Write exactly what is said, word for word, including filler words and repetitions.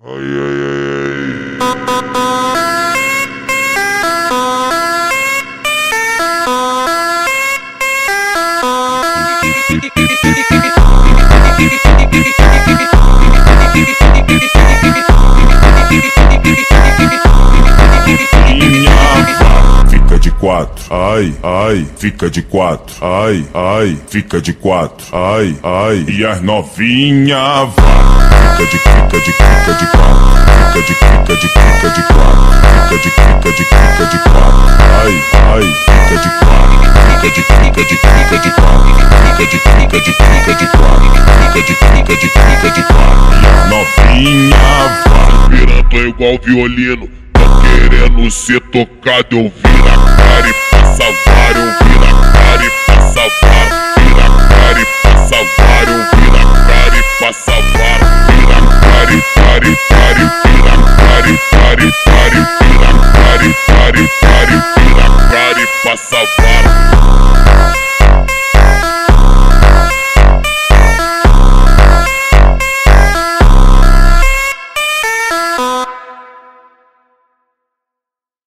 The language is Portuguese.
Ai, ai, ai, fica de quatro, ai, ai, fica de quatro, ai, ai, fica de quatro, ai, ai, e as novinha vá, fica de, fica de, fica de quatro, fica de, fica de, fica de quatro, fica de, fica de, fica de quatro, ai, ai, fica de quatro, fica de, fica de, fica de quatro, fica de, fica de, fica de quatro, fica de, fica de, fica de quatro, e as novinha vá, virando igual violino. Querendo ser tocado, eu viro a cara e passa vara, eu viro a cara e passa vara, vira a cara e passa vara, eu viro a cara e passa vara, vira a cara e cara e